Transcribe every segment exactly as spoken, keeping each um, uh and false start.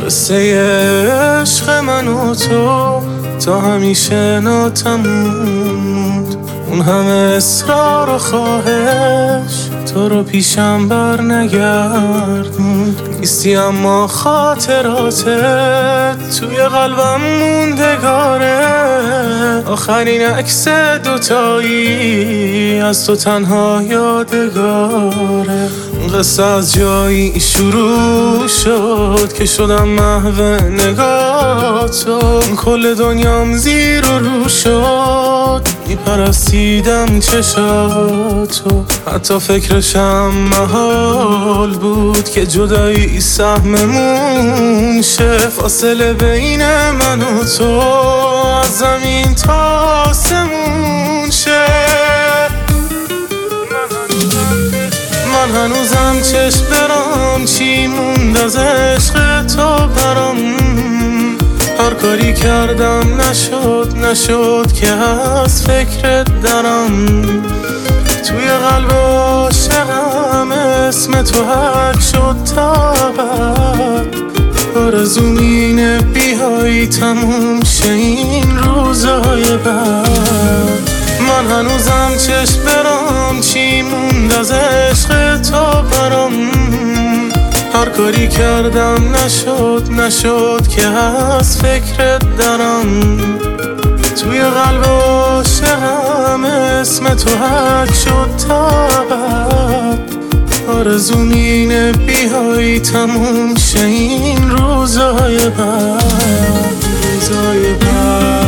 قصه عشق من و تو تا همیشه ناتمود، اون همه اصرار و خواهش تو رو پیشم بر نگردوند. نیستی اما خاطراتت توی قلبم موندگاره، آخرین عکس دوتایی از تو تنها یادگاره. قصه از جایی شروع شد که شدم محو نگاه تو، کل دنیام زیر و رو شد، میپرستیدم چشاتو. حتی فکرشم محال بود که جدایی سهممون شه، فاصله بین من و تو از زمین تا آسمون شه. من هنوزم چشم برام چی موند از عشق تو برام، هر کاری کردم نشد نشد که از فکرت درم. توی قلب عاشقم اسم تو حک شد تا ابد، آرزوم اینه بیایی تموم شه این روزای بعد. من هنوزم چشم برام چی موند از عشق تو برام، هر کاری کردم نشد نشد که از فکرت درم. توی قلب عاشقم اسم تو حک شد تا ابد، آرزوم اینه بیایی تموم شه این روزای بعد، روزای بعد.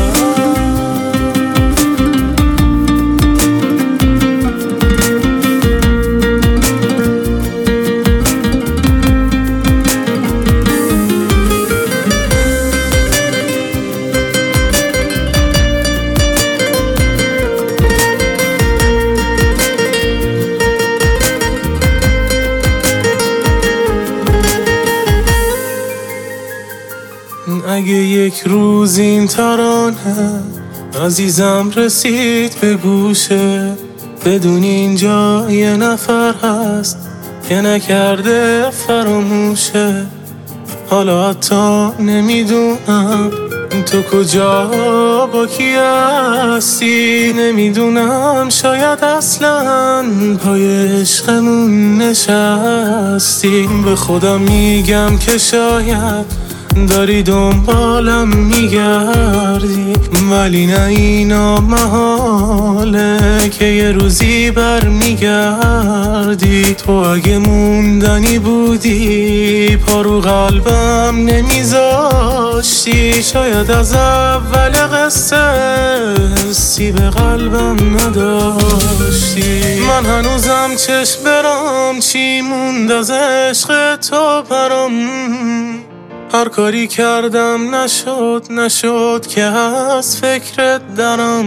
اگه یک روز این ترانه عزیزم رسید به گوشه، بدون اینجا یه نفر هست که نکرده فراموشه. حالا حتی نمیدونم تو کجا با کی هستی، نمیدونم شاید اصلا پای عشقمون نشستیم. به خودم میگم که شاید داری دنبالم میگردی، ولی نه اینا محاله که یه روزی بر میگردی. تو اگه موندنی بودی پا رو قلبم نمیذاشتی، شاید از اول قصه حسی به قلبم نداشتی. من هنوزم چشم برام چی موند از عشق تو برام، هر کاری کردم نشد نشد که از فکرت درم.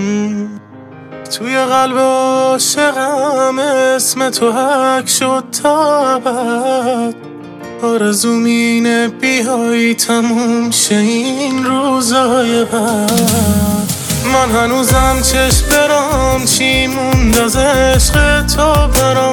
توی قلب عاشقم اسم تو حک شد تا ابد، آرزوم اینه بیایی تموم شه این روزای بعد. من هنوزم چشم برام چی موند از عشق تو برام،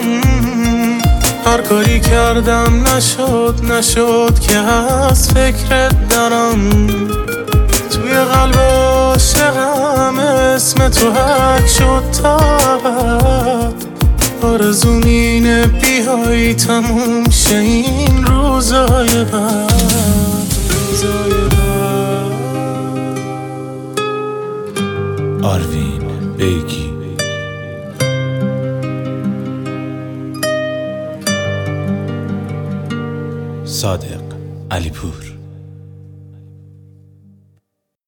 هر کاری کردم نشد نشد که از فکرت درم. توی قلب عاشقم اسم تو حک شد تا ابد، آرزوم اینه بیایی تموم شه این روزای بعد، روزای بعد. آروین بیگی صادق علیپور.